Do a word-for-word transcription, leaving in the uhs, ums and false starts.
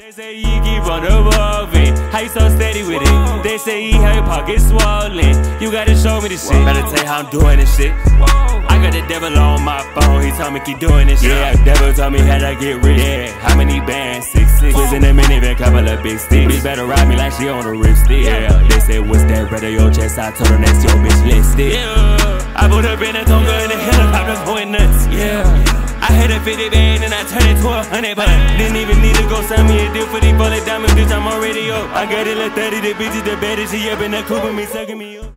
They say you keep on evolving. How you so steady with it? They say you have your pockets swollen. You gotta show me this shit. Better tell you how I'm doing this shit. I got the devil on my phone. He told me keep doing this shit. Yeah, the devil told me how to get rich. Yeah, how many bands? Six six. Was in a minivan, couple of big sticks. Bitch better ride me like she on a ripstick. Yeah, they said what's that red on your chest? I told them that's your bitch lipstick. Yeah, I put up in a Tonga in the helicopter going nuts. Yeah. I hit a fifty band and I turned it to a hundred, but didn't even need to go sign me a deal for these bullet diamonds, bitch, I'm already up. I got it like thirty, the bitch is the baddest, she up in that coupe with me, sucking me up.